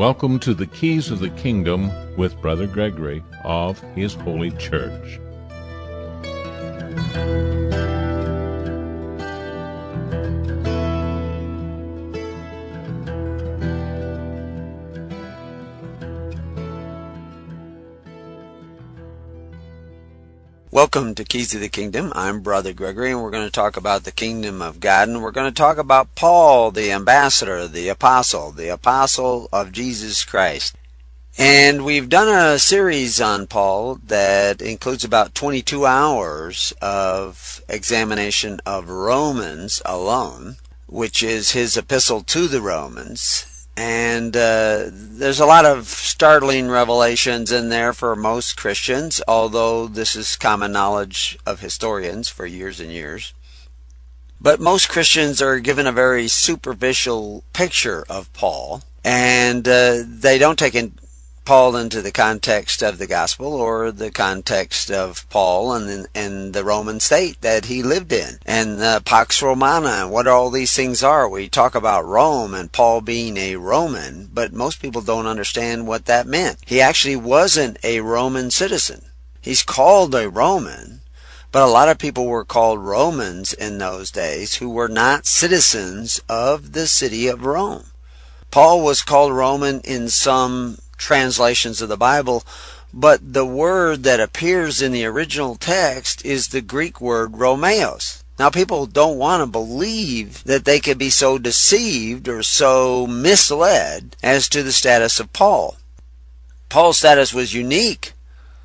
Welcome to the Keys of the Kingdom with Brother Gregory of His Holy Church. Welcome to Keys of the Kingdom. I'm Brother Gregory, and we're going to talk about the kingdom of God, and we're going to talk about Paul, the ambassador, the apostle of Jesus Christ. And we've done a series on Paul that includes about 22 hours of examination of Romans alone, which is his epistle to the Romans. And there's a lot of startling revelations in there for most Christians, although this is common knowledge of historians for years and years. But most Christians are given a very superficial picture of Paul, and they don't take Paul into the context of the gospel or the context of Paul and the Roman state that he lived in, and the Pax Romana and what all these things are. We talk about Rome and Paul being a Roman, but most people don't understand what that meant. He actually wasn't a Roman citizen. He's called a Roman, but a lot of people were called Romans in those days who were not citizens of the city of Rome. Paul was called Roman in some translations of the Bible, but the word that appears in the original text is the Greek word Romeos. Now, people don't want to believe that they could be so deceived or so misled as to the status of Paul. Paul's status was unique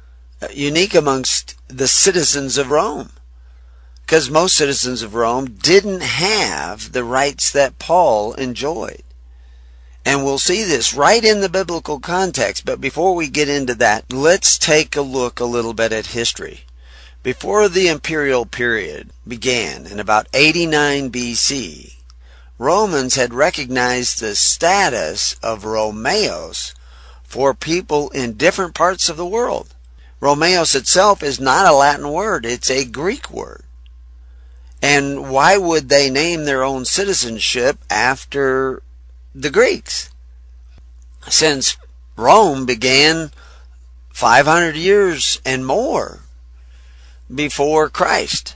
amongst the citizens of Rome, because most citizens of Rome didn't have the rights that Paul enjoyed. And we'll see this right in the biblical context. But before we get into that, let's take a look a little bit at history. Before the imperial period began in about 89 BC, Romans had recognized the status of Romeos for people in different parts of the world. Romeos itself is not a Latin word, it's a Greek word. And why would they name their own citizenship after the Greeks? Since Rome began 500 years and more before Christ.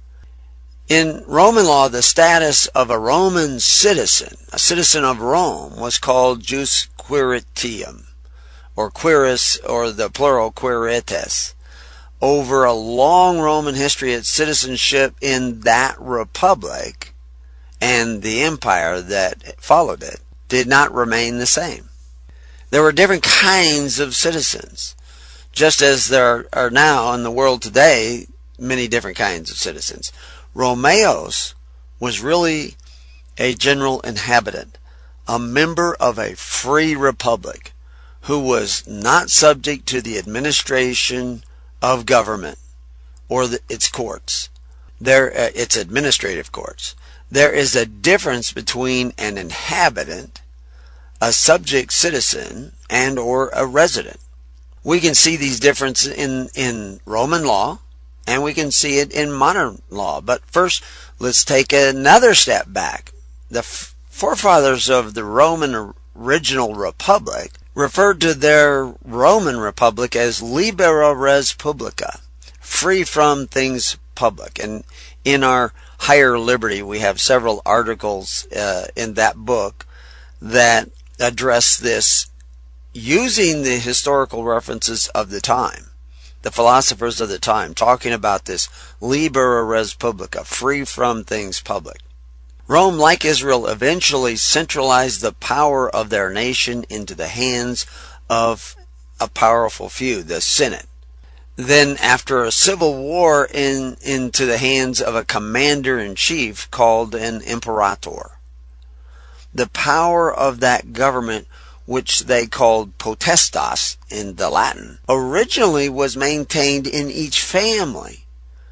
In Roman law, the status of a Roman citizen, a citizen of Rome, was called jus quiritium, or quirus, or the plural quirites. Over a long Roman history, its citizenship in that republic and the empire that followed it did not remain the same. There were different kinds of citizens, just as there are now in the world today many different kinds of citizens. Romeos was really a general inhabitant, a member of a free republic who was not subject to the administration of government or its courts, its administrative courts. There is a difference between an inhabitant, a subject citizen, and or a resident. We can see these differences in Roman law, and we can see it in modern law. But first, let's take another step back. The forefathers of the Roman original republic referred to their Roman republic as libera res publica, free from things public. And in our Higher Liberty, we have several articles in that book that address this using the historical references of the time, the philosophers of the time, talking about this libera res publica, free from things public. Rome, like Israel, eventually centralized the power of their nation into the hands of a powerful few, the Senate. Then, after a civil war, into the hands of a commander-in-chief called an imperator. The power of that government, which they called potestas in the Latin, originally was maintained in each family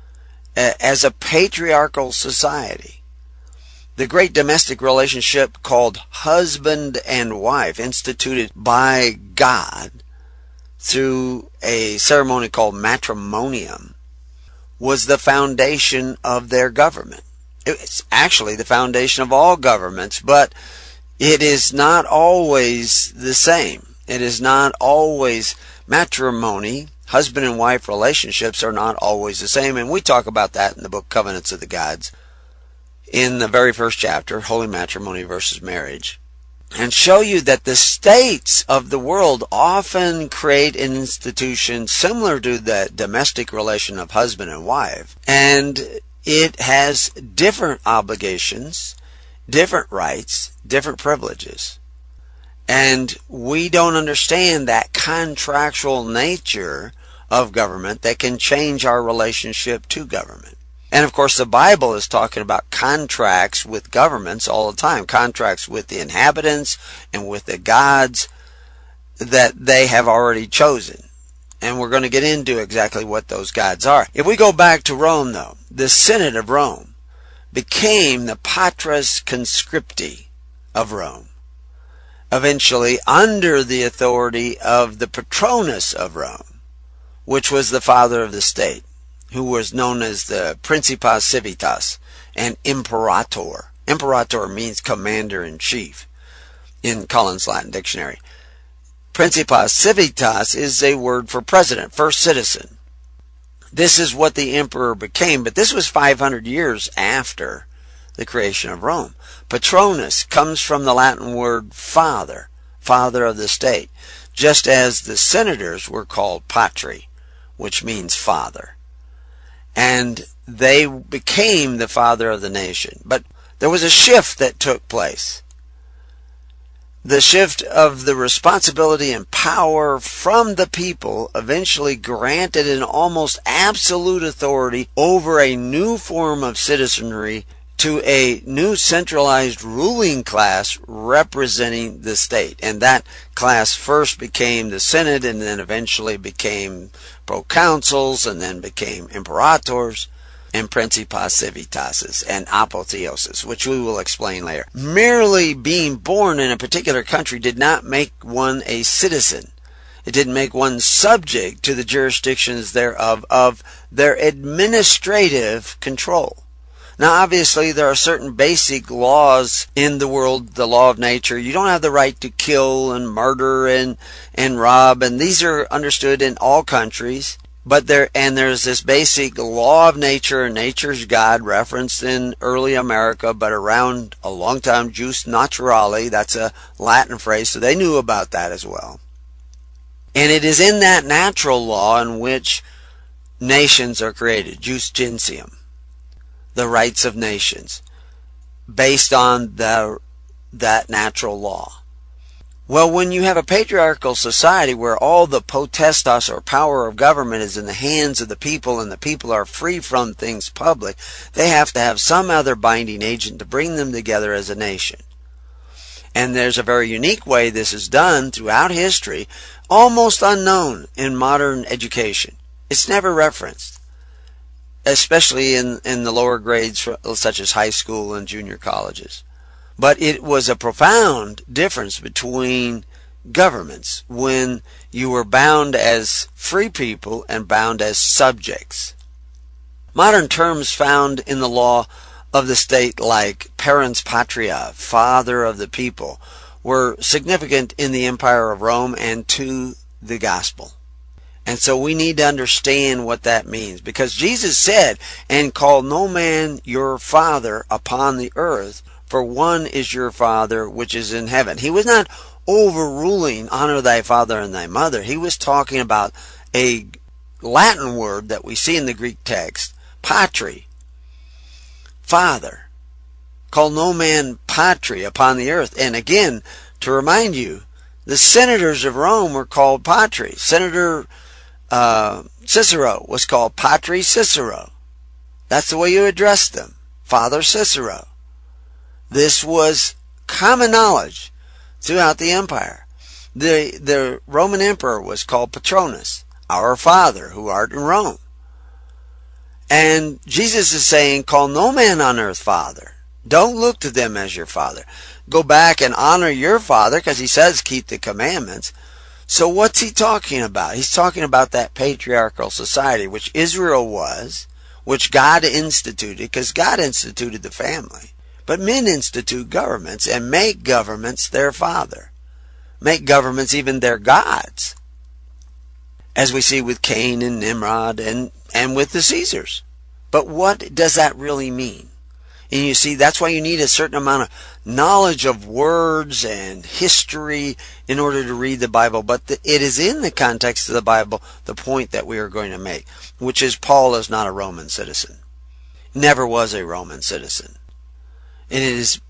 as a patriarchal society. The great domestic relationship called husband and wife, instituted by God through a ceremony called matrimonium, was the foundation of their government. It's actually the foundation of all governments, but it is not always the same. It is not always matrimony. Husband and wife relationships are not always the same, and we talk about that in the book Covenants of the Gods in the very first chapter, Holy Matrimony versus Marriage, and show you that the states of the world often create an institution similar to the domestic relation of husband and wife, and it has different obligations, different rights, different privileges. And we don't understand that contractual nature of government that can change our relationship to government. And of course, the Bible is talking about contracts with governments all the time, contracts with the inhabitants and with the gods that they have already chosen. And we're going to get into exactly what those gods are. If we go back to Rome, though, the Synod of Rome became the Patris Conscripti of Rome, eventually under the authority of the Patronus of Rome, which was the father of the state, who was known as the Principes Civitas and Imperator. Imperator means commander-in-chief in Collins Latin Dictionary. Principes Civitas is a word for president, first citizen. This is what the emperor became, but this was 500 years after the creation of Rome. Patronus comes from the Latin word father, father of the state, just as the senators were called patri, which means father. And they became the father of the nation. But there was a shift that took place. The shift of the responsibility and power from the people eventually granted an almost absolute authority over a new form of citizenry to a new centralized ruling class representing the state. And that class first became the Synod, and then eventually became proconsuls, and then became imperators and Principes Civitases and apotheoses, which we will explain later. Merely being born in a particular country did not make one a citizen. It didn't make one subject to the jurisdictions thereof of their administrative control. Now, obviously, there are certain basic laws in the world, the law of nature. You don't have the right to kill and murder and rob, and these are understood in all countries. But there's this basic law of nature, and nature's God referenced in early America, but around a long time, jus naturale, that's a Latin phrase, so they knew about that as well. And it is in that natural law in which nations are created, jus gentium, the rights of nations, based on that natural law. Well, when you have a patriarchal society where all the potestas or power of government is in the hands of the people and the people are free from things public, they have to have some other binding agent to bring them together as a nation. And there's a very unique way this is done throughout history, almost unknown in modern education. It's never referenced, especially in the lower grades such as high school and junior colleges. But it was a profound difference between governments when you were bound as free people and bound as subjects. Modern terms found in the law of the state like parens patria, father of the people, were significant in the Empire of Rome and to the gospel. And so we need to understand what that means, because Jesus said, "And call no man your father upon the earth, for one is your Father which is in heaven." He was not overruling honor thy father and thy mother. He was talking about a Latin word that we see in the Greek text, patri, father. Call no man patri upon the earth. And again, to remind you, the senators of Rome were called patri. Senator Cicero was called Patri Cicero. That's the way you addressed them, Father Cicero. This was common knowledge throughout the empire. The Roman emperor was called Patronus, our Father who art in Rome. And Jesus is saying, call no man on earth father. Don't look to them as your father. Go back and honor your father, because he says keep the commandments. So what's he talking about? He's talking about that patriarchal society, which Israel was, which God instituted, because God instituted the family. But men institute governments and make governments their father. Make governments even their gods. As we see with Cain and Nimrod and with the Caesars. But what does that really mean? And you see, that's why you need a certain amount of knowledge of words and history in order to read the Bible. But it is in the context of the Bible the point that we are going to make, which is Paul is not a Roman citizen. Never was a Roman citizen. And it is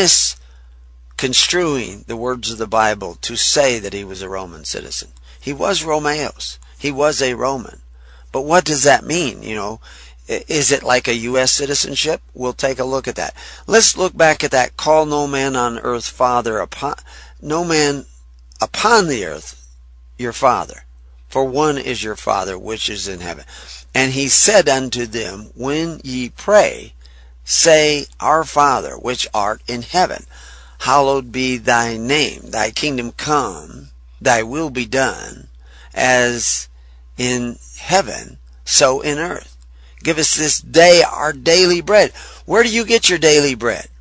misconstruing the words of the Bible to say that he was a Roman citizen. He was Romeos. He was a Roman. But what does that mean? You know, is it like a U.S. citizenship? We'll take a look at that. Let's look back at that. Call no man on earth father, no man upon the earth your father. For one is your Father which is in heaven. And he said unto them, when ye pray, say, Our Father which art in heaven, hallowed be thy name. Thy kingdom come, thy will be done, as in heaven, so in earth. Give us this day our daily bread. Where do you get your daily bread?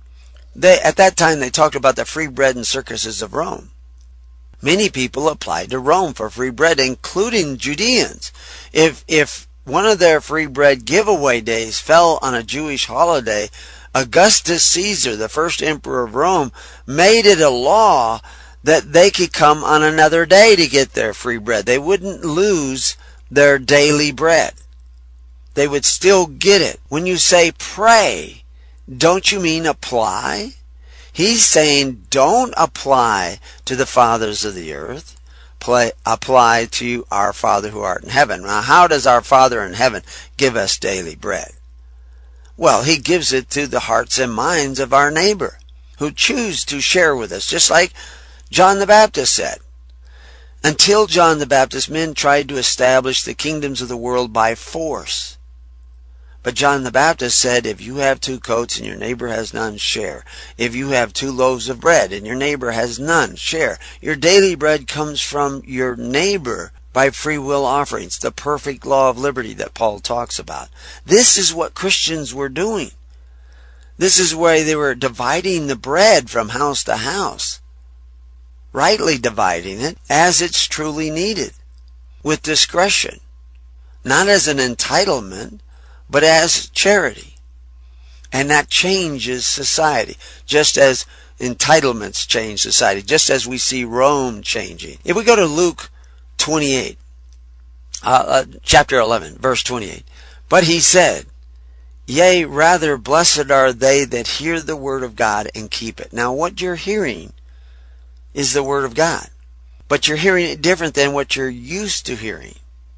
At that time they talked about the free bread and circuses of Rome. Many people applied to Rome for free bread, including Judeans. If one of their free bread giveaway days fell on a Jewish holiday, Augustus Caesar, the first emperor of Rome, made it a law that they could come on another day to get their free bread. They wouldn't lose their daily bread. They would still get it. When you say pray, don't you mean apply? He's saying don't apply to the fathers of the earth. Apply to our Father who art in heaven. Now, how does our Father in heaven give us daily bread? Well, he gives it to the hearts and minds of our neighbor who choose to share with us, just like John the Baptist said. Until John the Baptist, men tried to establish the kingdoms of the world by force. But John the Baptist said, if you have 2 coats and your neighbor has none, share. If you have 2 loaves of bread and your neighbor has none, share. Your daily bread comes from your neighbor by free will offerings, the perfect law of liberty that Paul talks about. This is what Christians were doing. This is why they were dividing the bread from house to house. Rightly dividing it as it's truly needed. With discretion. Not as an entitlement, but as charity. And that changes society, just as entitlements change society, just as we see Rome changing. If we go to Luke 28, chapter 11, verse 28, but he said, yea, rather blessed are they that hear the word of God and keep it. Now what you're hearing is the word of God, but you're hearing it different than what you're used to hearing.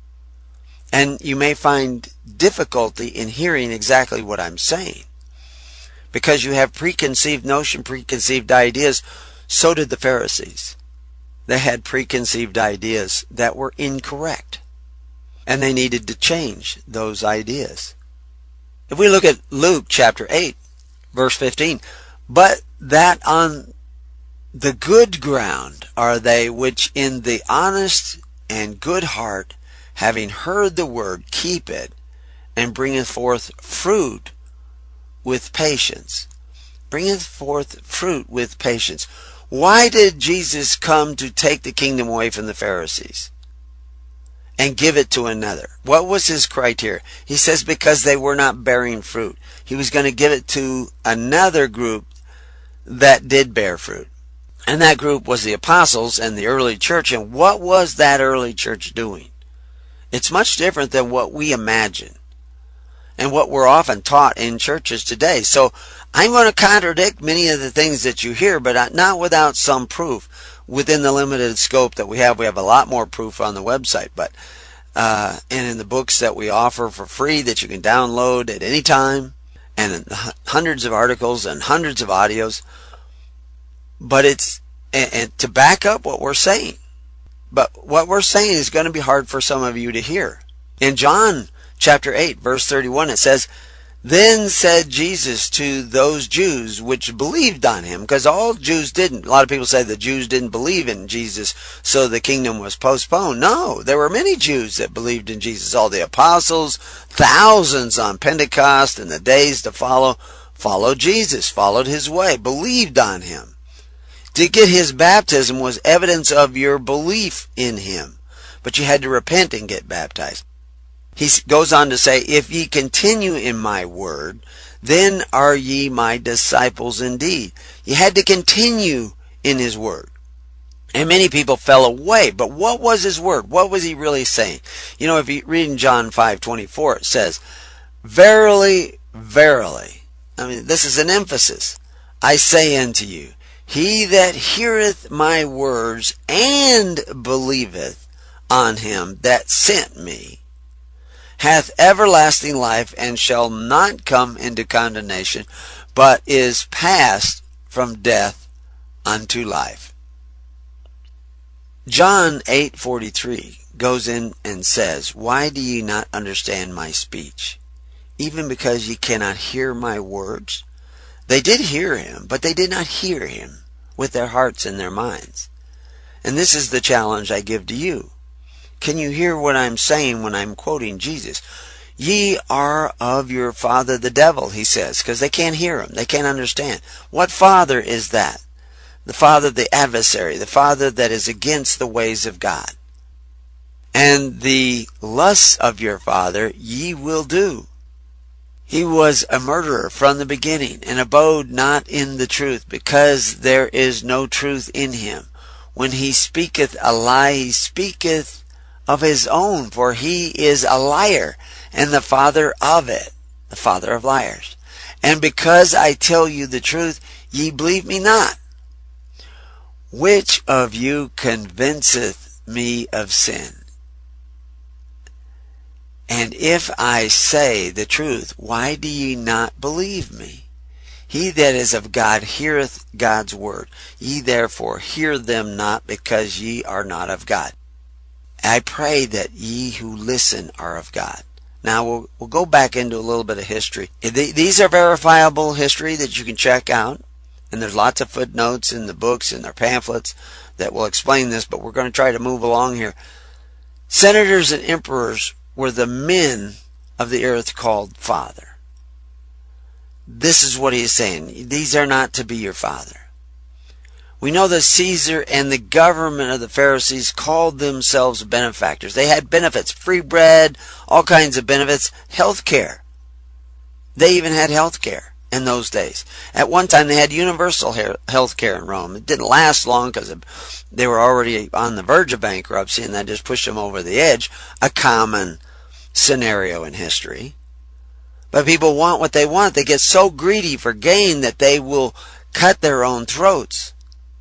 And you may find difficulty in hearing exactly what I'm saying. Because you have preconceived notion, preconceived ideas. So did the Pharisees. They had preconceived ideas that were incorrect. And they needed to change those ideas. If we look at Luke chapter 8, verse 15. But that on the good ground are they which in the honest and good heart, having heard the word, keep it, and bringeth forth fruit with patience. Bringeth forth fruit with patience. Why did Jesus come to take the kingdom away from the Pharisees and give it to another? What was his criteria? He says because they were not bearing fruit. He was going to give it to another group that did bear fruit. And that group was the apostles and the early church. And what was that early church doing? It's much different than what we imagine and what we're often taught in churches today. So I'm going to contradict many of the things that you hear, but not without some proof. Within the limited scope that we have a lot more proof on the website, but and in the books that we offer for free that you can download at any time, and hundreds of articles and hundreds of audios. But it's and to back up what we're saying. But what we're saying is going to be hard for some of you to hear. In John chapter 8, verse 31, it says, Then said Jesus to those Jews which believed on him, because all Jews didn't. A lot of people say the Jews didn't believe in Jesus, so the kingdom was postponed. No, there were many Jews that believed in Jesus. All the apostles, thousands on Pentecost and the days to follow, followed Jesus, followed his way, believed on him. To get his baptism was evidence of your belief in him. But you had to repent and get baptized. He goes on to say, if ye continue in my word, then are ye my disciples indeed. You had to continue in his word. And many people fell away. But what was his word? What was he really saying? You know, if you read in John 5:24, it says, verily, verily. I mean, this is an emphasis. I say unto you, he that heareth my words and believeth on him that sent me hath everlasting life, and shall not come into condemnation, but is passed from death unto life. John 8:43 goes in and says, why do ye not understand my speech? Even because ye cannot hear my words? They did hear him, but they did not hear him with their hearts and their minds. And this is the challenge I give to you. Can you hear what I'm saying when I'm quoting Jesus? Ye are of your father the devil, he says, because they can't hear him. They can't understand. What father is that? The father, the adversary, the father that is against the ways of God. And the lusts of your father ye will do. He was a murderer from the beginning, and abode not in the truth, because there is no truth in him. When he speaketh a lie, he speaketh of his own, for he is a liar, and the father of it, the father of liars. And because I tell you the truth, ye believe me not. Which of you convinceth me of sin? And if I say the truth, why do ye not believe me? He that is of God heareth God's word. Ye therefore hear them not, because ye are not of God. I pray that ye who listen are of God. Now we'll go back into a little bit of history. These are verifiable history that you can check out. And there's lots of footnotes in the books and their pamphlets that will explain this, but we're going to try to move along here. Senators and emperors were the men of the earth called father. This is what he is saying. These are not to be your father. We know that Caesar and the government of the Pharisees called themselves benefactors. They had benefits, free bread, all kinds of benefits, health care. They even had health care in those days. At one time they had universal health care in Rome. It didn't last long because they were already on the verge of bankruptcy, and that just pushed them over the edge. A common scenario in history. But people want what they want. They get so greedy for gain that they will cut their own throats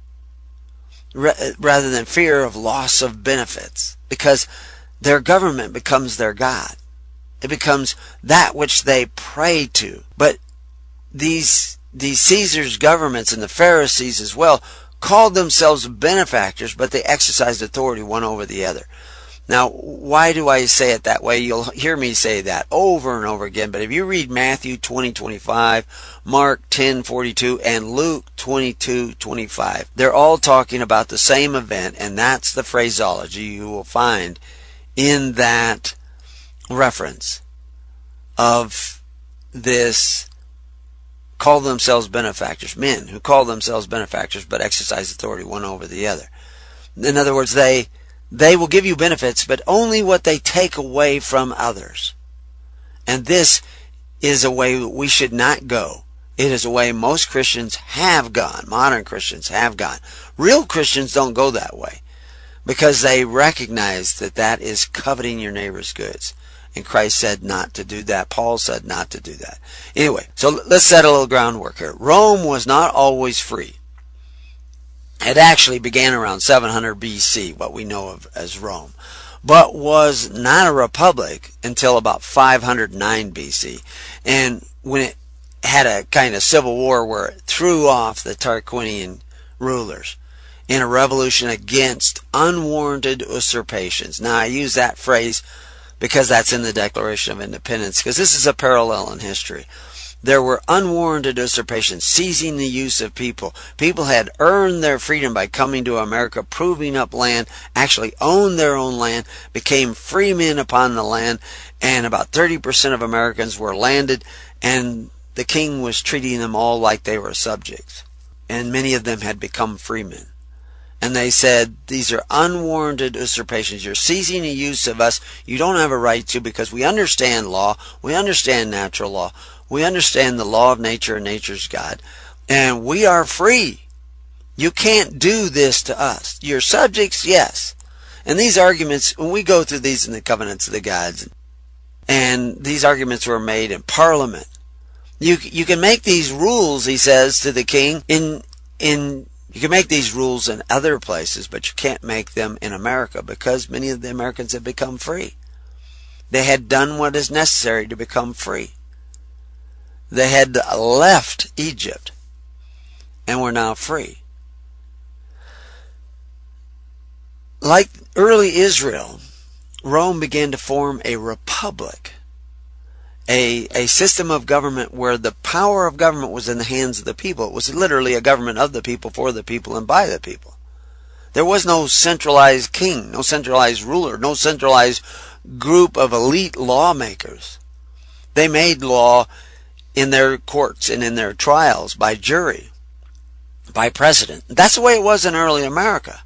rather than fear of loss of benefits, because their government becomes their God. It becomes that which they pray to. But these Caesar's governments and the Pharisees as well called themselves benefactors, but they exercised authority one over the other. Now, why do I say it that way? You'll hear me say that over and over again. But if you read Matthew 20:25, Mark 10:42, and Luke 22:25, they're all talking about the same event, and that's the phraseology you will find in that reference of this call themselves benefactors, men who call themselves benefactors but exercise authority one over the other. In other words, they will give you benefits, but only what they take away from others. And this is a way we should not go. It is a way most Christians have gone. Modern Christians have gone. Real Christians don't go that way, because they recognize that that is coveting your neighbor's goods. And Christ said not to do that. Paul said not to do that. Anyway, so let's set a little groundwork here. Rome was not always free. It actually began around 700 BC, what we know of as Rome, but was not a republic until about 509 BC. And when it had a kind of civil war where it threw off the Tarquinian rulers in a revolution against unwarranted usurpations. Now, I use that phrase because that's in the Declaration of Independence, because this is a parallel in history. There were unwarranted usurpations, seizing the use of people. People had earned their freedom by coming to America, proving up land, actually owned their own land, became free men upon the land, and about 30% of Americans were landed, and the king was treating them all like they were subjects, and many of them had become freemen. And they said, these are unwarranted usurpations. You're seizing the use of us. You don't have a right to, because we understand law. We understand natural law. We understand the law of nature and nature's God. And we are free. You can't do this to us. You're subjects, yes. And these arguments, when we go through these in the covenants of the gods, and these arguments were made in Parliament, you can make these rules, he says to the king, you can make these rules in other places, but you can't make them in America, because many of the Americans have become free. They had done what is necessary to become free. They had left Egypt and were now free. Like early Israel, Rome began to form a republic, a system of government where the power of government was in the hands of the people. It was literally a government of the people, for the people, and by the people. There was no centralized king, no centralized ruler, no centralized group of elite lawmakers. They made law in their courts and in their trials by jury, by precedent. That's the way it was in early America.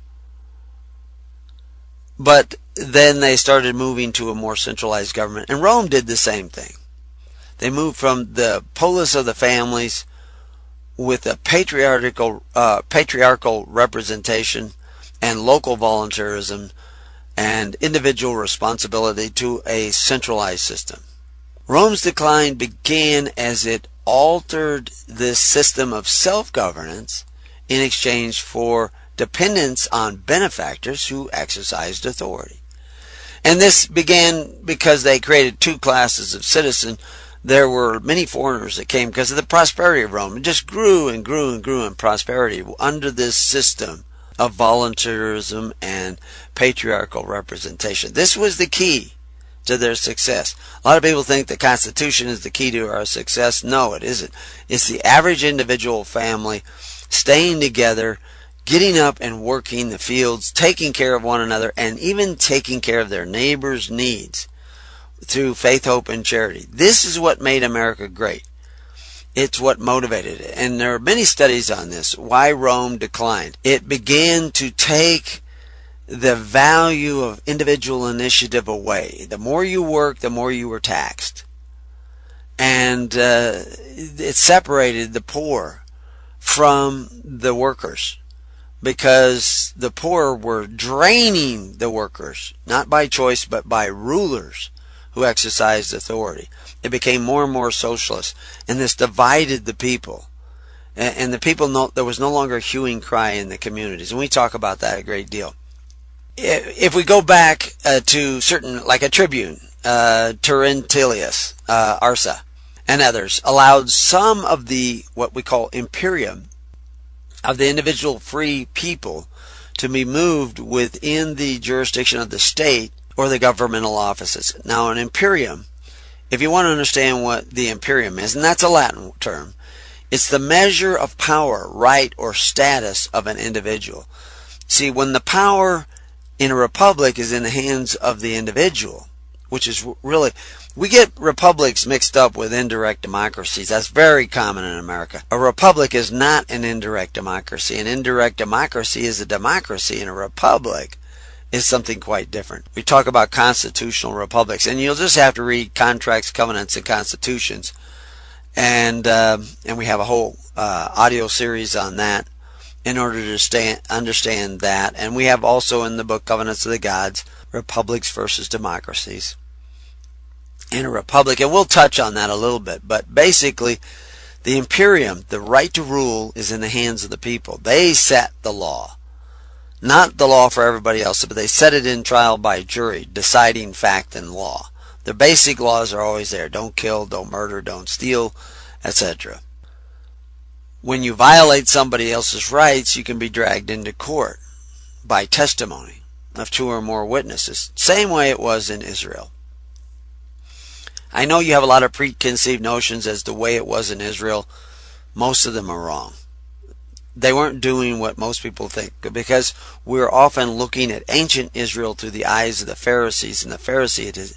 But then they started moving to a more centralized government, and Rome did the same thing. They moved from the polis of the families with a patriarchal representation and local voluntarism and individual responsibility to a centralized system. Rome's decline began as it altered this system of self-governance in exchange for dependence on benefactors who exercised authority. And this began because they created two classes of citizens. There were many foreigners that came because of the prosperity of Rome. It just grew and grew and grew in prosperity under this system of voluntarism and patriarchal representation. This was the key to their success. A lot of people think the Constitution is the key to our success. No, it isn't. It's the average individual family staying together, getting up and working the fields, taking care of one another, and even taking care of their neighbors' needs through faith, hope, and charity. This is what made America great. It's what motivated it. And there are many studies on this, why Rome declined. It began to take the value of individual initiative away. The more you worked, the more you were taxed. And it separated the poor from the workers, because the poor were draining the workers, not by choice, but by rulers who exercised authority. It became more and more socialist, and this divided the people. And the people, there was no longer hue and cry in the communities, and we talk about that a great deal. If we go back to certain, like a tribune, Terentilius, Arsa, and others, allowed some of the, what we call imperium, of the individual free people to be moved within the jurisdiction of the state or the governmental offices. Now, an imperium, if you want to understand what the imperium is, and that's a Latin term, it's the measure of power, right, or status of an individual. See, when the power in a republic is in the hands of the individual, which is really, we get republics mixed up with indirect democracies. That's very common in America. A republic is not an indirect democracy. An indirect democracy is a democracy, and a republic is something quite different. We talk about constitutional republics, and you'll just have to read Contracts, Covenants, and Constitutions, and we have a whole audio series on that in order to understand that. And we have also in the book Covenants of the Gods, republics versus democracies. In a republic, and we'll touch on that a little bit, but basically the imperium, the right to rule, is in the hands of the people. They set the law. Not the law for everybody else, but they set it in trial by jury, deciding fact and law. The basic laws are always there. Don't kill, don't murder, don't steal, etc. When you violate somebody else's rights, you can be dragged into court by testimony of two or more witnesses. Same way it was in Israel. I know you have a lot of preconceived notions as to the way it was in Israel. Most of them are wrong. They weren't doing what most people think, because we're often looking at ancient Israel through the eyes of the Pharisees, and the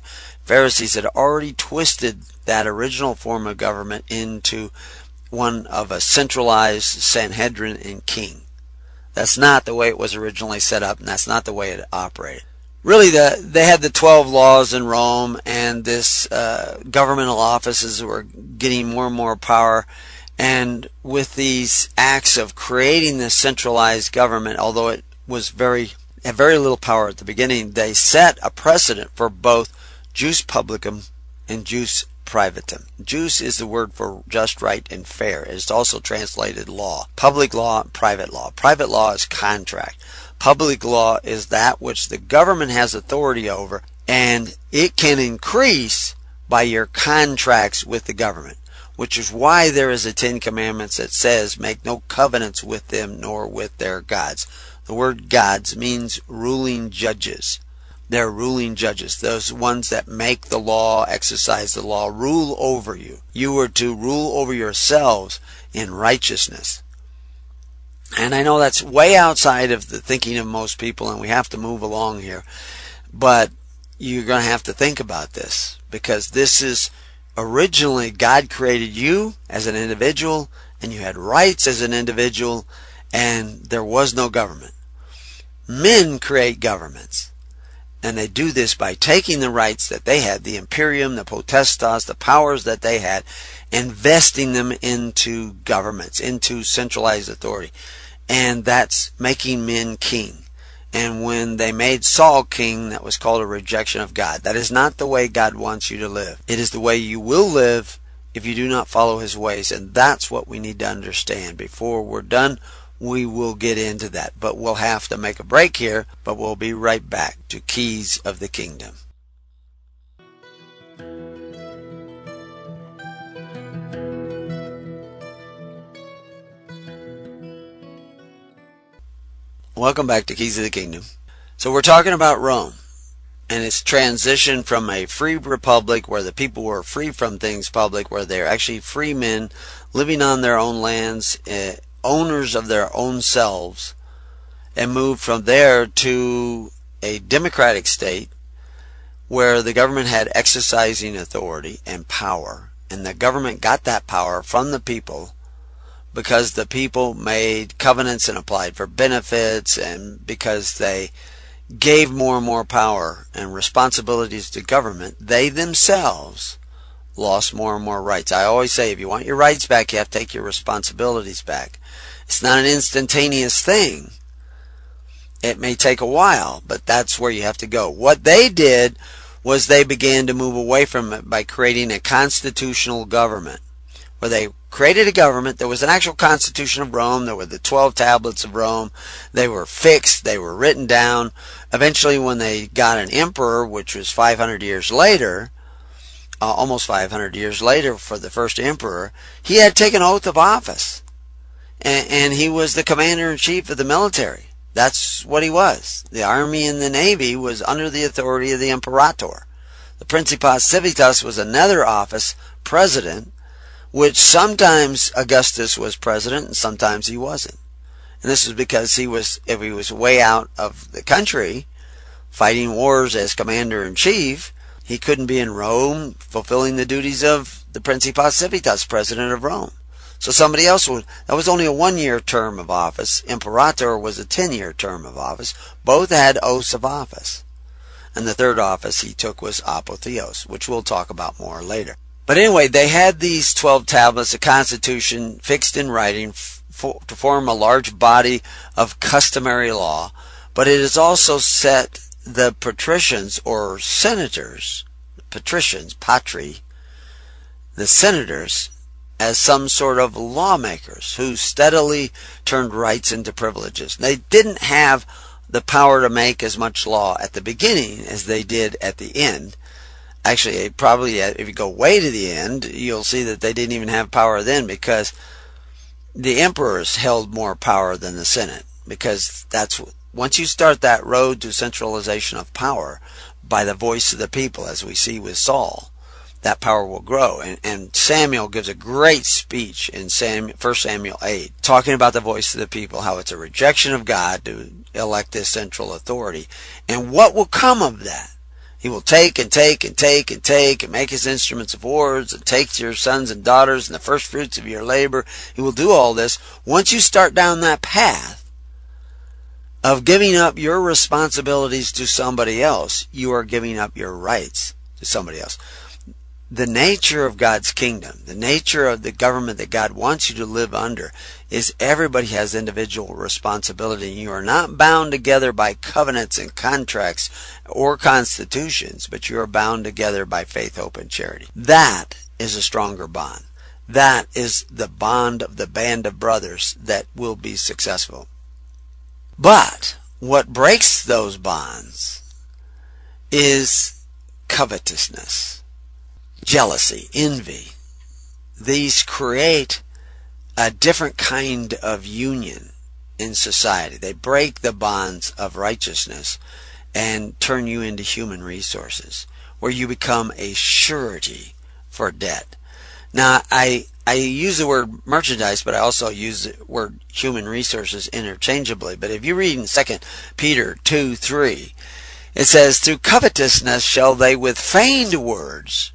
Pharisees had already twisted that original form of government into one of a centralized Sanhedrin and king. That's not the way it was originally set up, and that's not the way it operated. Really, they had the 12 laws in Rome, and this governmental offices were getting more and more power. And with these acts of creating this centralized government, although it was had very little power at the beginning, they set a precedent for both jus publicum and jus privatum. Jus is the word for just, right, and fair. It is also translated law. Public law and private law. Private law is contract. Public law is that which the government has authority over, and it can increase by your contracts with the government, which is why there is a 10 Commandments that says, make no covenants with them nor with their gods. The word gods means ruling judges. They're ruling judges, those ones that make the law, exercise the law, rule over you. You are to rule over yourselves in righteousness. And I know that's way outside of the thinking of most people, and we have to move along here. But you're going to have to think about this, because this is originally God created you as an individual, and you had rights as an individual, and there was no government. Men create governments. And they do this by taking the rights that they had, the imperium, the potestas, the powers that they had, and vesting them into governments, into centralized authority. And that's making men king. And when they made Saul king, that was called a rejection of God. That is not the way God wants you to live. It is the way you will live if you do not follow his ways. And that's what we need to understand. Before we're done, we will get into that, but we'll have to make a break here, but we'll be right back to Keys of the Kingdom. Welcome back to Keys of the Kingdom. So we're talking about Rome and its transition from a free republic where the people were free from things public, where they're actually free men living on their own lands, owners of their own selves, and moved from there to a democratic state where the government had exercising authority and power, and the government got that power from the people because the people made covenants and applied for benefits, and because they gave more and more power and responsibilities to government, they themselves lost more and more rights. I always say, if you want your rights back, you have to take your responsibilities back. It's not an instantaneous thing. It may take a while, but that's where you have to go. What they did was they began to move away from it by creating a constitutional government, where they created a government. There was an actual constitution of Rome. There were the 12 tablets of Rome. They were fixed. They were written down. Eventually, when they got an emperor, which was 500 years later, almost 500 years later for the first emperor, he had taken oath of office. And he was the commander-in-chief of the military. That's what he was. The army and the navy was under the authority of the imperator. The Principas Civitas was another office, president, which sometimes Augustus was president and sometimes he wasn't. And this was because if he was way out of the country fighting wars as commander-in-chief, he couldn't be in Rome fulfilling the duties of the Principas Civitas, president of Rome. So somebody else would. That was only a 1-year term of office. Imperator was a 10-year term of office. Both had oaths of office. And the third office he took was apotheos, which we'll talk about more later. But anyway, they had these 12 tablets, a constitution fixed in writing to form a large body of customary law. But it has also set the patricians or senators, patricians, patri, the senators, as some sort of lawmakers who steadily turned rights into privileges. They didn't have the power to make as much law at the beginning as they did at the end. Actually, probably if you go way to the end, you'll see that they didn't even have power then, because the emperors held more power than the Senate. Because once you start that road to centralization of power by the voice of the people, as we see with Saul, that power will grow. And Samuel gives a great speech in 1 Samuel 8, talking about the voice of the people, how it's a rejection of God to elect this central authority, and what will come of that. He will take and take and take and take and make his instruments of wars and take your sons and daughters and the first fruits of your labor. He will do all this. Once you start down that path of giving up your responsibilities to somebody else, you are giving up your rights to somebody else. The nature of God's kingdom, the nature of the government that God wants you to live under, is everybody has individual responsibility. You are not bound together by covenants and contracts or constitutions, but you are bound together by faith, hope, and charity. That is a stronger bond. That is the bond of the band of brothers that will be successful. But what breaks those bonds is covetousness, jealousy, envy. These create a different kind of union in society. They break the bonds of righteousness and turn you into human resources, where you become a surety for debt. Now, I use the word merchandise, but I also use the word human resources interchangeably. But if you read in 2 Peter 2:3, it says, "Through covetousness shall they with feigned words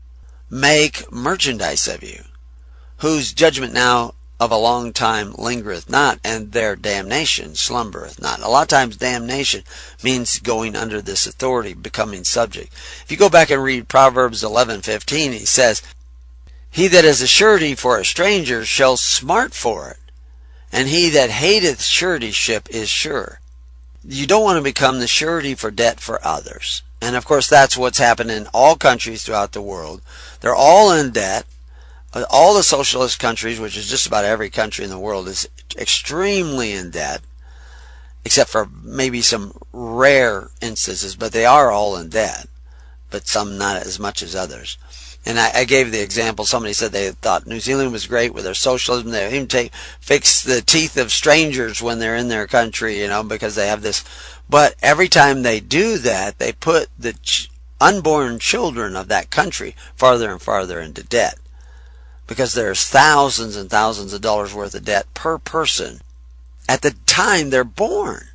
make merchandise of you, whose judgment now of a long time lingereth not, and their damnation slumbereth not." A lot of times damnation means going under this authority, becoming subject. If you go back and read Proverbs 11:15, he says, "He that is a surety for a stranger shall smart for it, and he that hateth suretyship is sure." You don't want to become the surety for debt for others. And of course that's what's happened in all countries throughout the world. They're all in debt. All the socialist countries, which is just about every country in the world, is extremely in debt, except for maybe some rare instances, but they are all in debt, but some not as much as others. And I gave the example, somebody said they thought New Zealand was great with their socialism. They even fix the teeth of strangers when they're in their country, because they have this. But every time they do that, they put the unborn children of that country farther and farther into debt, because there's thousands and thousands of dollars worth of debt per person at the time they're born.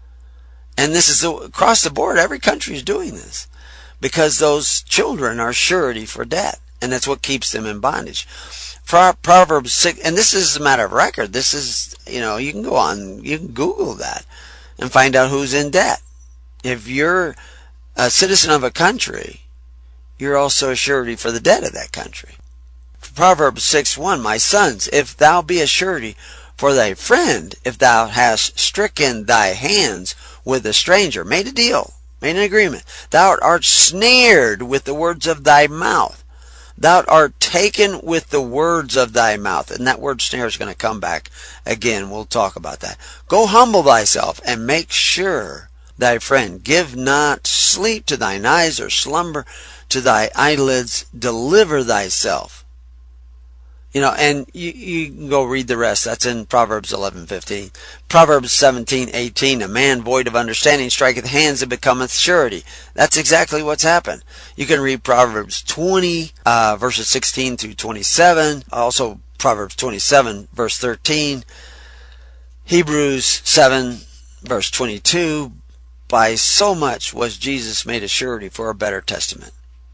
And this is across the board. Every country is doing this, because those children are surety for debt, and that's what keeps them in bondage. Proverbs 6, and this is a matter of record. This is, you can go on, you can Google that and find out who's in debt. If you're a citizen of a country, you're also a surety for the debt of that country. Proverbs 6:1, "My sons, if thou be a surety for thy friend, if thou hast stricken thy hands with a stranger," made a deal, made an agreement, "thou art snared with the words of thy mouth. Thou art taken with the words of thy mouth." And that word snare is going to come back again. We'll talk about that. "Go humble thyself and make sure thy friend. Give not sleep to thine eyes, or slumber to thy eyelids. Deliver thyself." And you can go read the rest. That's in Proverbs 11:15. Proverbs 17:18, "A man void of understanding striketh hands and becometh surety." That's exactly what's happened. You can read Proverbs 20, verses 16 through 27. Also Proverbs 27, verse 13. Hebrews 7, verse 22. "By so much was Jesus made a surety for a better testament."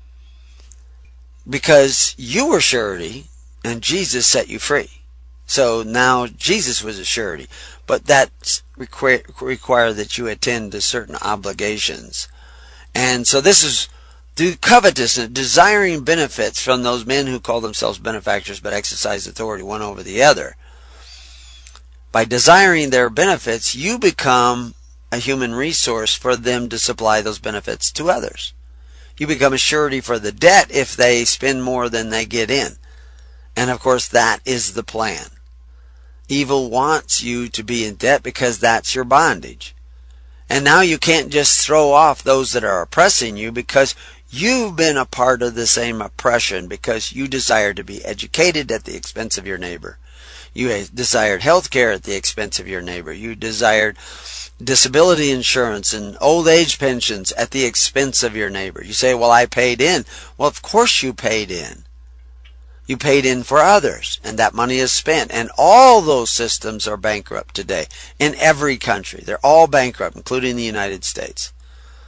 Because you were surety, and Jesus set you free. So now Jesus was a surety. But that required that you attend to certain obligations. And so this is through covetousness, desiring benefits from those men who call themselves benefactors but exercise authority one over the other. By desiring their benefits, you become a human resource for them to supply those benefits to others. You become a surety for the debt if they spend more than they get in. And of course, that is the plan. Evil wants you to be in debt because that's your bondage. And now you can't just throw off those that are oppressing you, because you've been a part of the same oppression, because you desired to be educated at the expense of your neighbor. You desired health care at the expense of your neighbor. You desired disability insurance and old age pensions at the expense of your neighbor. You say, "Well, I paid in." Well, of course you paid in. You paid in for others, and that money is spent. And all those systems are bankrupt today in every country. They're all bankrupt, including the United States.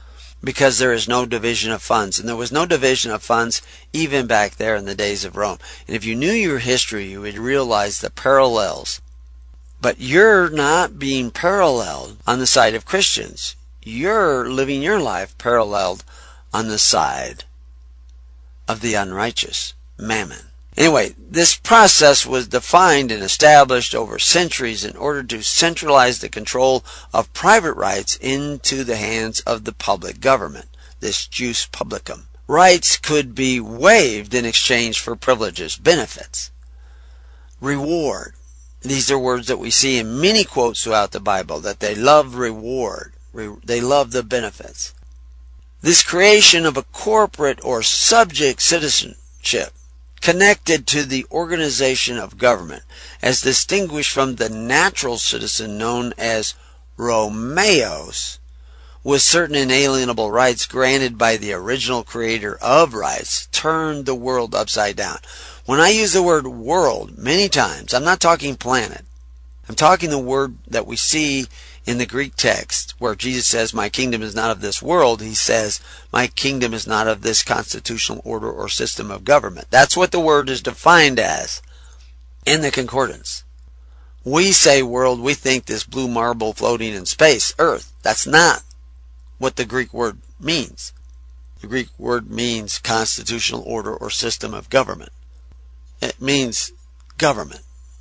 because there is no division of funds. And there was no division of funds even back there in the days of Rome. And if you knew your history, you would realize the parallels. But you're not being paralleled on the side of Christians. You're living your life paralleled on the side of the unrighteous, Mammon. Anyway, this process was defined and established over centuries in order to centralize the control of private rights into the hands of the public government, this jus publicum. Rights could be waived in exchange for privileges, benefits, reward. These are words that we see in many quotes throughout the Bible, that they love reward, they love the benefits. This creation of a corporate or subject citizenship connected to the organization of government, as distinguished from the natural citizen known as Romeos, with certain inalienable rights granted by the original creator of rights, turned the world upside down. When I use the word world many times, I'm not talking planet. I'm talking the word that we see in the Greek text where Jesus says, my kingdom is not of this world. He says, my kingdom is not of this constitutional order or system of government. That's what the word is defined as in the concordance. We say world, we think this blue marble floating in space, earth. That's not what the Greek word means. The Greek word means constitutional order or system of government. It means government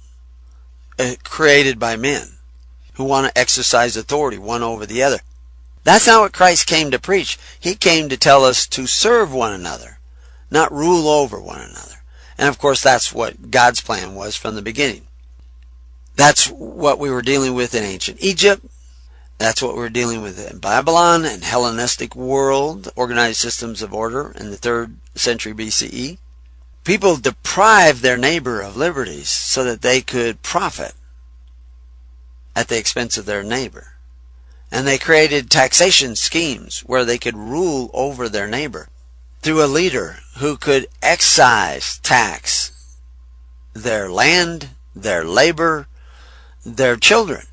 created by men who want to exercise authority one over the other. That's not what Christ came to preach. He came to tell us to serve one another, not rule over one another. And of course, that's what God's plan was from the beginning. That's what we were dealing with in ancient Egypt. That's what we were dealing with in Babylon and Hellenistic world, organized systems of order in the 3rd century BCE. People deprived their neighbor of liberties so that they could profit at the expense of their neighbor. And they created taxation schemes where they could rule over their neighbor through a leader who could excise tax their land, their labor, their children.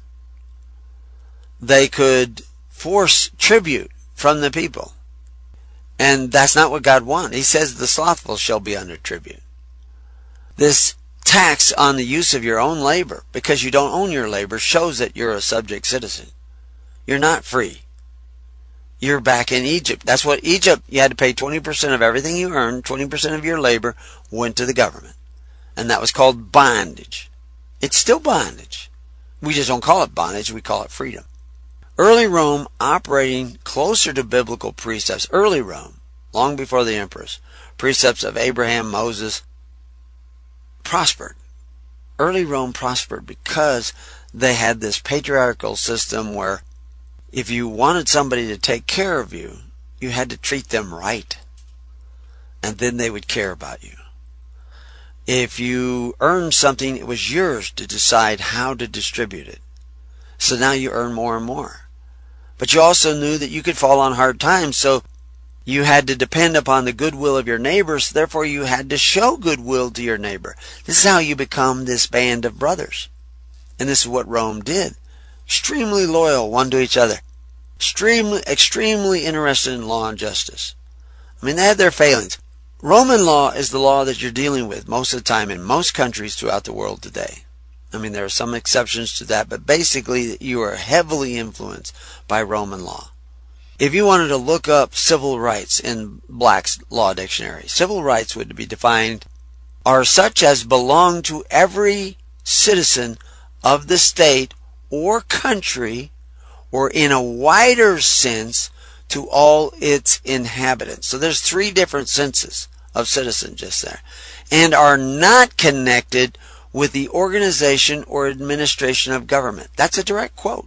They could force tribute from the people. And that's not what God wants. He says the slothful shall be under tribute. This tax on the use of your own labor, because you don't own your labor, shows that you're a subject citizen. You're not free. You're back in Egypt. That's what Egypt, you had to pay 20% of everything you earned, 20% of your labor went to the government. And that was called bondage. It's still bondage. We just don't call it bondage, we call it freedom. Early Rome, operating closer to biblical precepts, early Rome, long before the emperors, precepts of Abraham, Moses, prospered. Early Rome prospered because they had this patriarchal system where if you wanted somebody to take care of you, you had to treat them right. And then they would care about you. If you earned something, it was yours to decide how to distribute it. So now you earn more and more. But you also knew that you could fall on hard times, so you had to depend upon the goodwill of your neighbors, therefore you had to show goodwill to your neighbor. This is how you become this band of brothers. And this is what Rome did. Extremely loyal one to each other. Extremely interested in law and justice. I mean, they had their failings. Roman law is the law that you're dealing with most of the time in most countries throughout the world today. I mean, there are some exceptions to that, but basically you are heavily influenced by Roman law. If you wanted to look up civil rights in Black's Law Dictionary, civil rights would be defined are such as belong to every citizen of the state or country, or in a wider sense, to all its inhabitants. So there's 3 different senses of citizen just there. And are not connected with the organization or administration of government. That's a direct quote.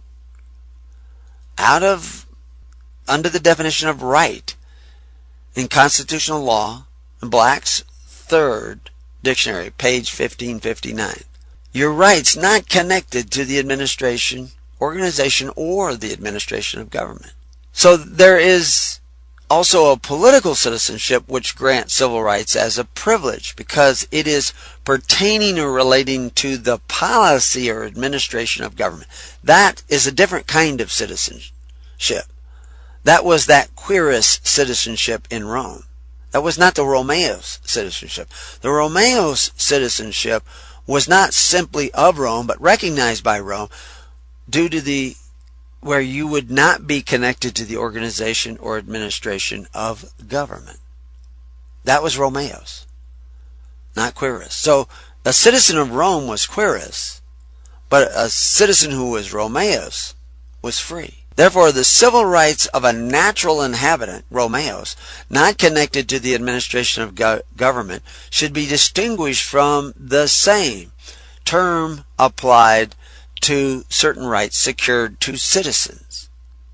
Under the definition of right in constitutional law, in Black's 3rd dictionary, page 1559. Your rights not connected to the administration, organization, or the administration of government. So there is also a political citizenship which grants civil rights as a privilege because it is pertaining or relating to the policy or administration of government. That is a different kind of citizenship That was that querus citizenship in Rome. That was not the Romaeus citizenship. The Romaeus citizenship was not simply of Rome, but recognized by Rome due to where you would not be connected to the organization or administration of government. That was Romaeus, not querus. So a citizen of Rome was querus, but a citizen who was Romaeus was free. Therefore, the civil rights of a natural inhabitant, Romaeus, not connected to the administration of government, should be distinguished from the same term applied to certain rights secured to citizens.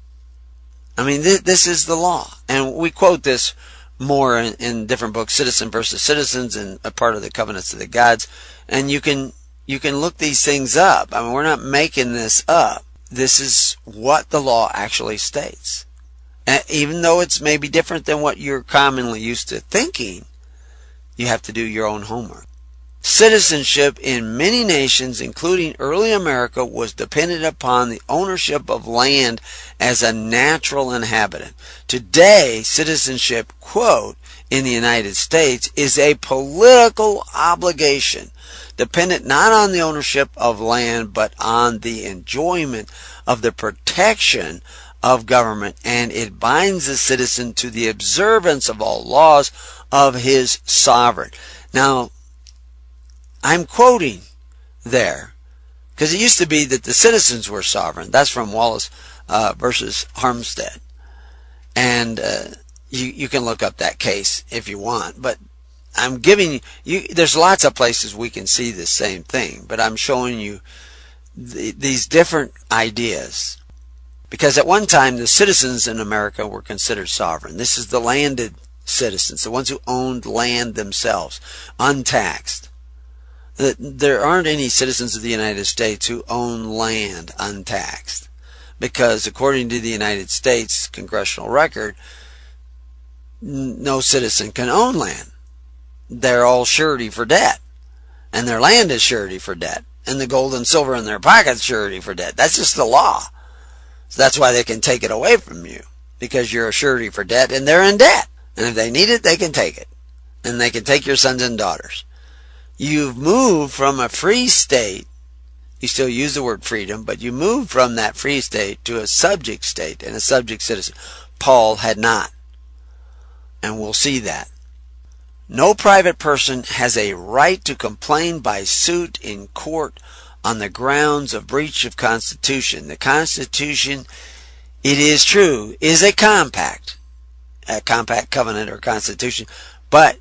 I mean, this is the law. And we quote this more in different books, Citizen versus Citizens, and a part of the Covenants of the Gods. And you can look these things up. I mean, we're not making this up. This is what the law actually states. And even though it's maybe different than what you're commonly used to thinking, you have to do your own homework. Citizenship in many nations, including early America, was dependent upon the ownership of land as a natural inhabitant. Today, citizenship, quote, in the United States is a political obligation, dependent not on the ownership of land, but on the enjoyment of the protection of government, and it binds the citizen to the observance of all laws of his sovereign. Now, I'm quoting there, because it used to be that the citizens were sovereign. That's from Wallace versus Armstead. And you can look up that case if you want, but I'm giving you, there's lots of places we can see the same thing, but I'm showing you these different ideas. Because at one time, the citizens in America were considered sovereign. This is the landed citizens, the ones who owned land themselves, untaxed. There aren't any citizens of the United States who own land untaxed. Because according to the United States congressional record, no citizen can own land. They're all surety for debt. And their land is surety for debt. And the gold and silver in their pockets surety for debt. That's just the law. So that's why they can take it away from you. Because you're a surety for debt and they're in debt. And if they need it, they can take it. And they can take your sons and daughters. You've moved from a free state. You still use the word freedom, but you moved from that free state to a subject state and a subject citizen. Paul had not. And we'll see that. No private person has a right to complain by suit in court on the grounds of breach of Constitution. The Constitution, it is true, is a compact covenant or constitution, but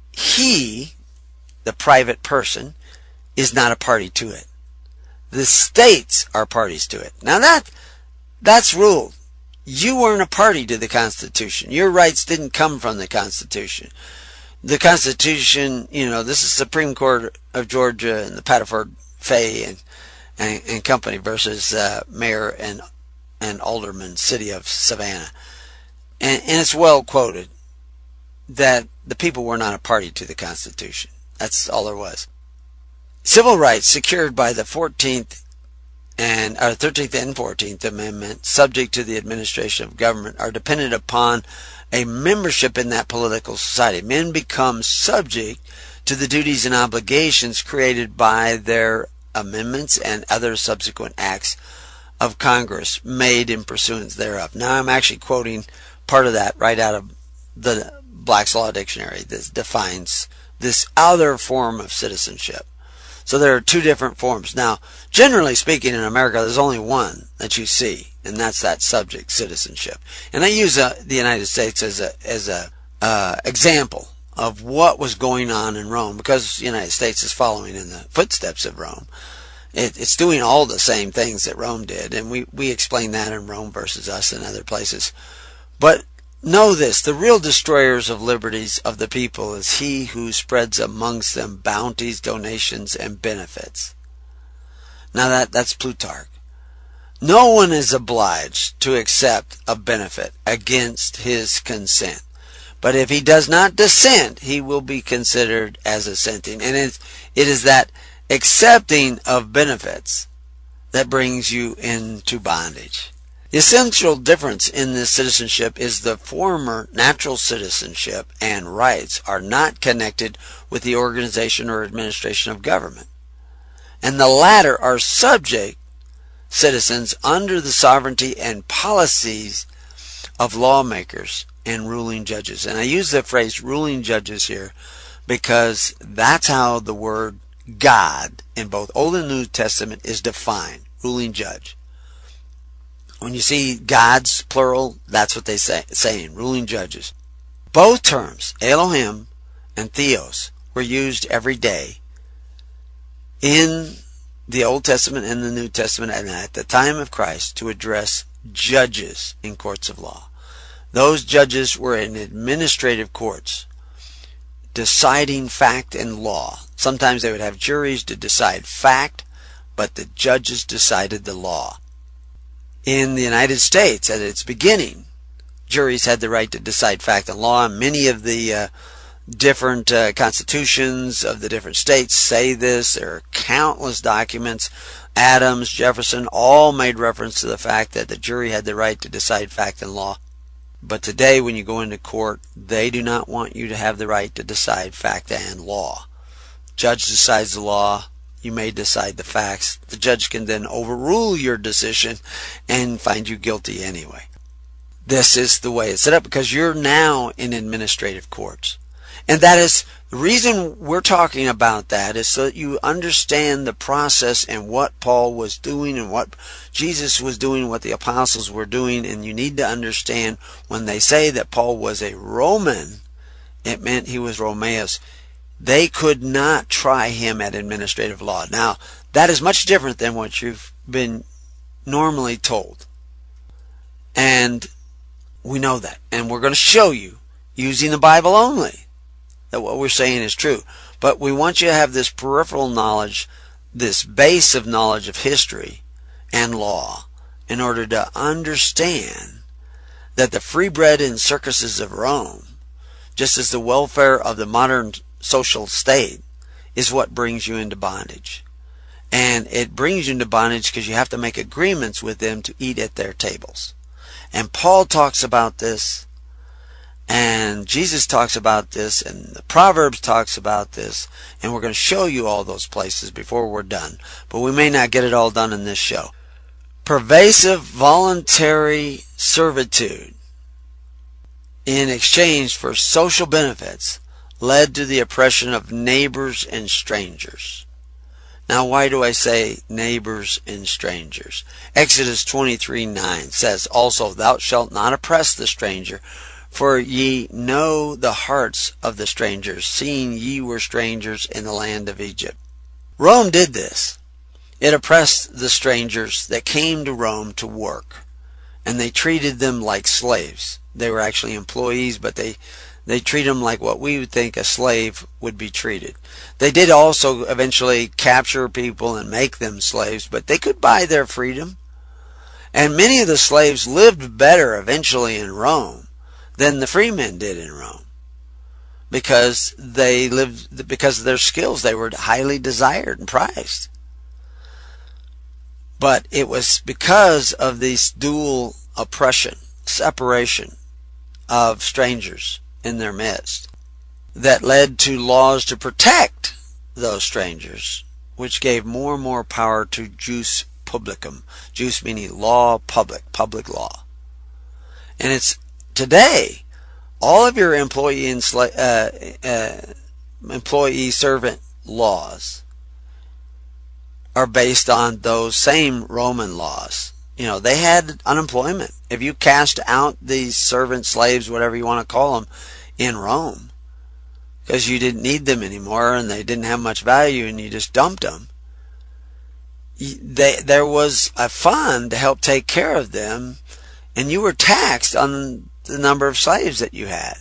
he, the private person, is not a party to it. The states are parties to it. Now that's ruled. You weren't a party to the Constitution. Your rights didn't come from the Constitution. The Constitution, this is Supreme Court of Georgia and the Patterford Fay and Company versus Mayor and Alderman, City of Savannah. And it's well quoted that the people were not a party to the Constitution. That's all there was. Civil rights secured by the 13th and 14th Amendment, subject to the administration of government, are dependent upon a membership in that political society. Men become subject to the duties and obligations created by their amendments and other subsequent acts of Congress made in pursuance thereof. Now I'm actually quoting part of that right out of the Black's Law Dictionary that defines this other form of citizenship. So there are two different forms. Now, generally speaking, in America, there's only one that you see, and that's that subject citizenship. And I use the United States as a example of what was going on in Rome, because the United States is following in the footsteps of Rome. It's doing all the same things that Rome did, and we explain that in Rome versus Us and other places. But know this, the real destroyers of liberties of the people is he who spreads amongst them bounties, donations, and benefits. Now that's Plutarch. No one is obliged to accept a benefit against his consent. But if he does not dissent, he will be considered as assenting. And it is that accepting of benefits that brings you into bondage. The essential difference in this citizenship is the former natural citizenship and rights are not connected with the organization or administration of government, and the latter are subject citizens under the sovereignty and policies of lawmakers and ruling judges. And I use the phrase ruling judges here because that's how the word God in both Old and New Testament is defined, ruling judge. When you see gods, plural, that's what they saying, ruling judges. Both terms, Elohim and Theos, were used every day in the Old Testament and the New Testament and at the time of Christ to address judges in courts of law. Those judges were in administrative courts, deciding fact and law. Sometimes they would have juries to decide fact, but the judges decided the law. In the United States, at its beginning, juries had the right to decide fact and law, and many of the different constitutions of the different states say this. There are countless documents. Adams, Jefferson, all made reference to the fact that the jury had the right to decide fact and law. But today, when you go into court, they do not want you to have the right to decide fact and law. Judge decides the law. You may decide the facts. The judge can then overrule your decision and find you guilty anyway. This is the way it's set up because you're now in administrative courts. And that is the reason we're talking about that is so that you understand the process and what Paul was doing and what Jesus was doing, what the apostles were doing. And you need to understand when they say that Paul was a Roman, it meant he was Romaeus. They could not try him at administrative law. Now, that is much different than what you've been normally told. And we know that. And we're going to show you, using the Bible only, that what we're saying is true. But we want you to have this peripheral knowledge, this base of knowledge of history and law, in order to understand that the free bread and circuses of Rome, just as the welfare of the modern social state, is what brings you into bondage. And it brings you into bondage because you have to make agreements with them to eat at their tables. And Paul talks about this, and Jesus talks about this, and the Proverbs talks about this, and we're going to show you all those places before we're done. But we may not get it all done in this show. Pervasive voluntary servitude in exchange for social benefits led to the oppression of neighbors and strangers. Now, why do I say neighbors and strangers? Exodus 23:9 says, "Also, thou shalt not oppress the stranger, for ye know the hearts of the strangers, seeing ye were strangers in the land of Egypt." Rome did this. It oppressed the strangers that came to Rome to work, and they treated them like slaves. They were actually employees, but they treat them like what we would think a slave would be treated. They did also eventually capture people and make them slaves, but they could buy their freedom. And many of the slaves lived better eventually in Rome than the free men did in Rome, because of their skills. They were highly desired and prized. But it was because of this dual oppression, separation of strangers in their midst, that led to laws to protect those strangers, which gave more and more power to jus publicum. Jus meaning law, public law. And it's today, all of your employee servant laws are based on those same Roman laws. You know, they had unemployment. If you cast out these servants, slaves, whatever you want to call them, in Rome, because you didn't need them anymore and they didn't have much value and you just dumped them, there was a fund to help take care of them, and you were taxed on the number of slaves that you had,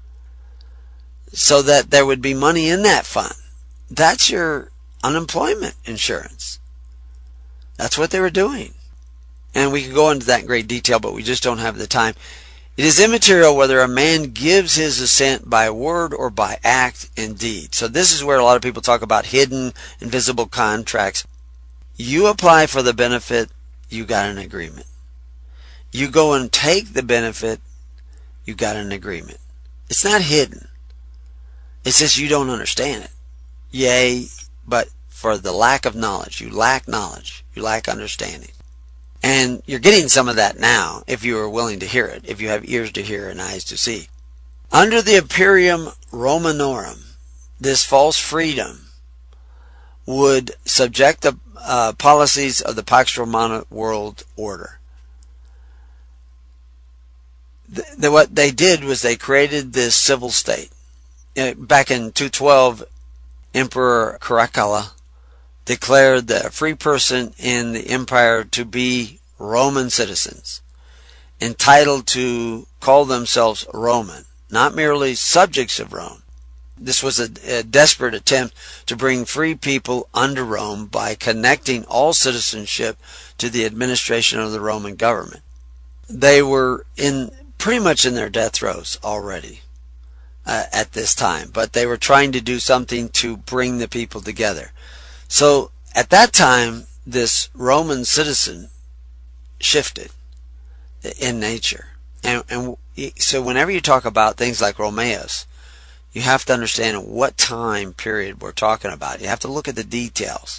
so that there would be money in that fund. That's your unemployment insurance. That's what they were doing. And we could go into that in great detail, but we just don't have the time. It is immaterial whether a man gives his assent by word or by act and deed. So this is where a lot of people talk about hidden, invisible contracts. You apply for the benefit, you got an agreement. you go and take the benefit, you got an agreement. It's not hidden. It's just you don't understand it. Yea, but for the lack of knowledge, you lack understanding. And you're getting some of that now, if you are willing to hear it, if you have ears to hear and eyes to see. Under the Imperium Romanorum, this false freedom would subject the policies of the Pax Romana world order. What they did was they created this civil state. Back in 212, Emperor Caracalla declared the free person in the empire to be Roman citizens, entitled to call themselves Roman, not merely subjects of Rome. This was a desperate attempt to bring free people under Rome by connecting all citizenship to the administration of the Roman government. They were pretty much in their death throes already at this time, but they were trying to do something to bring the people together. So at that time, this Roman citizen shifted in nature. And so whenever you talk about things like Romaeus, you have to understand what time period we're talking about. You have to look at the details.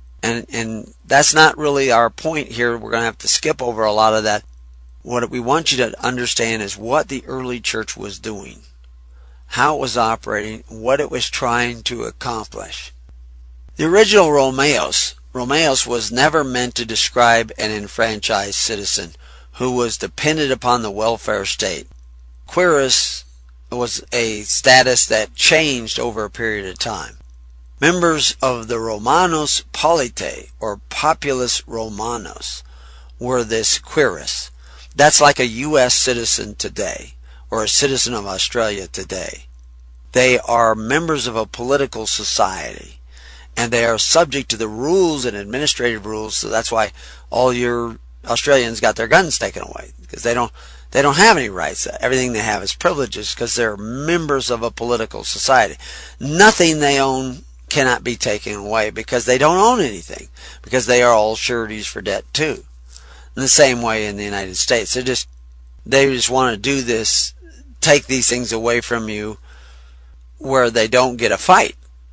And that's not really our point here. We're going to have to skip over a lot of that. What we want you to understand is what the early church was doing, how it was operating, what it was trying to accomplish. The original Romaeus was never meant to describe an enfranchised citizen who was dependent upon the welfare state. Quirus was a status that changed over a period of time. Members of the Romanus Polite, or Populus Romanus, were this Quirus. That's like a U.S. citizen today, or a citizen of Australia today. They are members of a political society, and they are subject to the rules and administrative rules. So that's why all your Australians got their guns taken away, because they don't have any rights. Everything they have is privileges because they're members of a political society. Nothing they own cannot be taken away because they don't own anything, because they are all sureties for debt too. In the same way in the United States, they just want to do this, take these things away from you where they don't get a fight,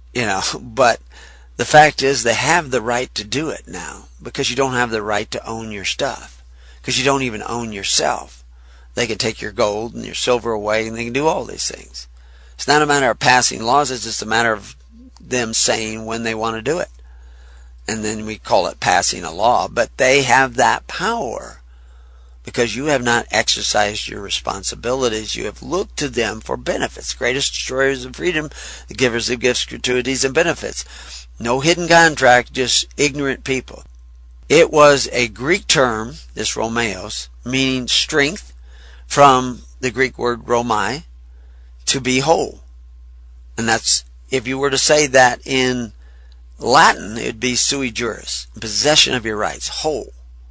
but the fact is they have the right to do it now, because you don't have the right to own your stuff, because you don't even own yourself. They can take your gold and your silver away, and they can do all these things. It's not a matter of passing laws, it's just a matter of them saying when they want to do it. And then we call it passing a law. But they have that power because you have not exercised your responsibilities. You have looked to them for benefits. Greatest destroyers of freedom, the givers of gifts, gratuities, and benefits. No hidden contract, just ignorant people. It was a Greek term, this Romaeus, meaning strength, from the Greek word romai, to be whole. And that's, if you were to say that in Latin, it would be sui juris, possession of your rights, whole.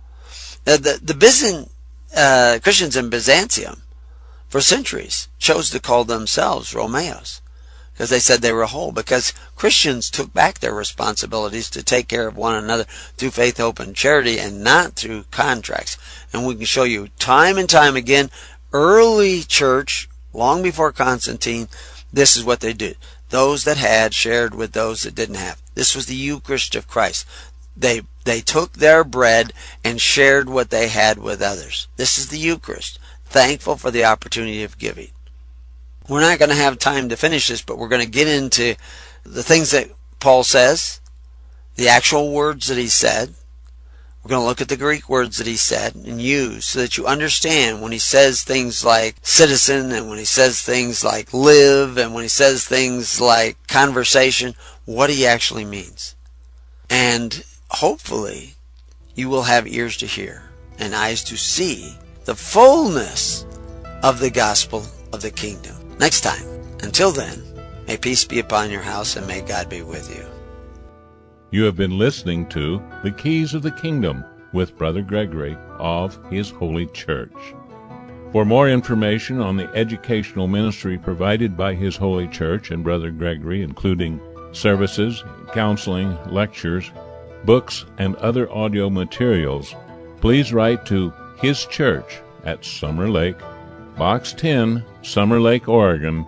The Christians in Byzantium, for centuries, chose to call themselves Romaeus, because they said they were whole, because Christians took back their responsibilities to take care of one another through faith, hope, and charity, and not through contracts. And we can show you time and time again, early church, long before Constantine, this is what they did. Those that had shared with those that didn't have. This was the Eucharist of Christ. They took their bread and shared what they had with others. This is the Eucharist. Thankful for the opportunity of giving. We're not going to have time to finish this, but we're going to get into the things that Paul says, the actual words that he said. We're going to look at the Greek words that he said and use so that you understand when he says things like citizen, and when he says things like live, and when he says things like conversation, what he actually means. And hopefully you will have ears to hear and eyes to see the fullness of the gospel of the kingdom. Next time. Until then, may peace be upon your house and may God be with you. You have been listening to The Keys of the Kingdom with Brother Gregory of His Holy Church. For more information on the educational ministry provided by His Holy Church and Brother Gregory, including services, counseling, lectures, books, and other audio materials, please write to His Church at Summer Lake, Box 10, Summer Lake, Oregon,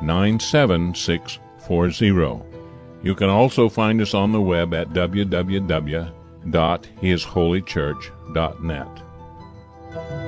97640. You can also find us on the web at www.hisholychurch.net.